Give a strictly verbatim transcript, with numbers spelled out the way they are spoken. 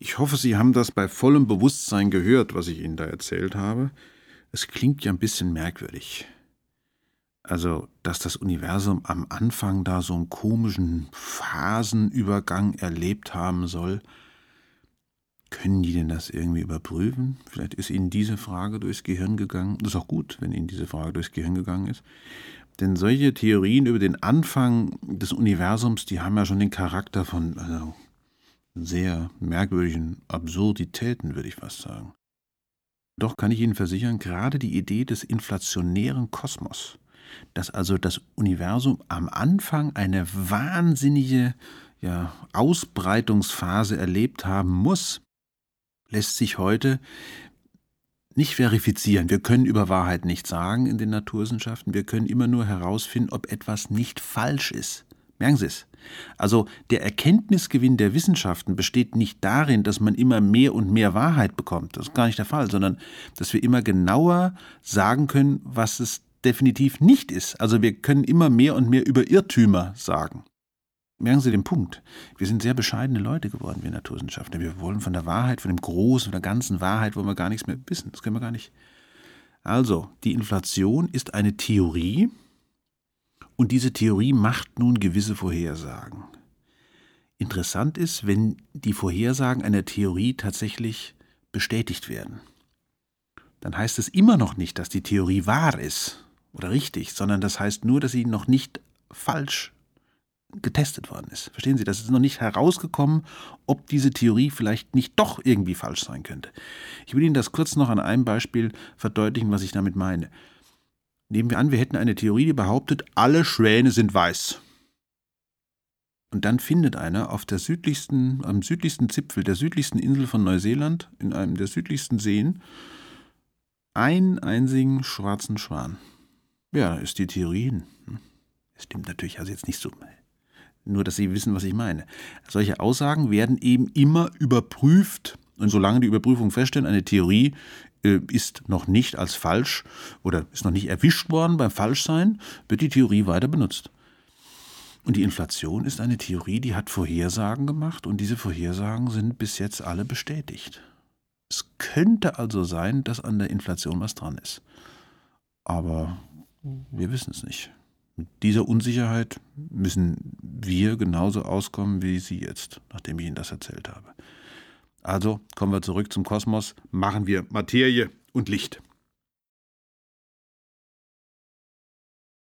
Ich hoffe, Sie haben das bei vollem Bewusstsein gehört, was ich Ihnen da erzählt habe. Es klingt ja ein bisschen merkwürdig. Also, dass das Universum am Anfang da so einen komischen Phasenübergang erlebt haben soll. Können die denn das irgendwie überprüfen? Vielleicht ist Ihnen diese Frage durchs Gehirn gegangen. Das ist auch gut, wenn Ihnen diese Frage durchs Gehirn gegangen ist. Denn solche Theorien über den Anfang des Universums, die haben ja schon den Charakter von also, sehr merkwürdigen Absurditäten, würde ich fast sagen. Doch kann ich Ihnen versichern, gerade die Idee des inflationären Kosmos, dass also das Universum am Anfang eine wahnsinnige ja, Ausbreitungsphase erlebt haben muss, lässt sich heute nicht verifizieren. Wir können über Wahrheit nichts sagen in den Naturwissenschaften. Wir können immer nur herausfinden, ob etwas nicht falsch ist. Merken Sie es. Also der Erkenntnisgewinn der Wissenschaften besteht nicht darin, dass man immer mehr und mehr Wahrheit bekommt. Das ist gar nicht der Fall, sondern dass wir immer genauer sagen können, was es definitiv nicht ist. Also wir können immer mehr und mehr über Irrtümer sagen. Merken Sie den Punkt. Wir sind sehr bescheidene Leute geworden, wir Naturwissenschaftler. Wir wollen von der Wahrheit, von dem Großen, von der ganzen Wahrheit, wollen wir gar nichts mehr wissen. Das können wir gar nicht. Also, die Inflation ist eine Theorie und diese Theorie macht nun gewisse Vorhersagen. Interessant ist, wenn die Vorhersagen einer Theorie tatsächlich bestätigt werden. Dann heißt es immer noch nicht, dass die Theorie wahr ist oder richtig, sondern das heißt nur, dass sie noch nicht falsch getestet worden ist. Verstehen Sie, das ist noch nicht herausgekommen, ob diese Theorie vielleicht nicht doch irgendwie falsch sein könnte. Ich will Ihnen das kurz noch an einem Beispiel verdeutlichen, was ich damit meine. Nehmen wir an, wir hätten eine Theorie, die behauptet, alle Schwäne sind weiß. Und dann findet einer auf der südlichsten, am südlichsten Zipfel der südlichsten Insel von Neuseeland, in einem der südlichsten Seen, einen einzigen schwarzen Schwan. Ja, ist die Theorie hin. Das stimmt natürlich also jetzt nicht so. Nur, dass Sie wissen, was ich meine. Solche Aussagen werden eben immer überprüft. Und solange die Überprüfung feststellen, eine Theorie äh, ist noch nicht als falsch oder ist noch nicht erwischt worden beim Falschsein, wird die Theorie weiter benutzt. Und die Inflation ist eine Theorie, die hat Vorhersagen gemacht und diese Vorhersagen sind bis jetzt alle bestätigt. Es könnte also sein, dass an der Inflation was dran ist. Aber wir wissen es nicht. Mit dieser Unsicherheit müssen wir genauso auskommen wie Sie jetzt, nachdem ich Ihnen das erzählt habe. Also kommen wir zurück zum Kosmos, machen wir Materie und Licht.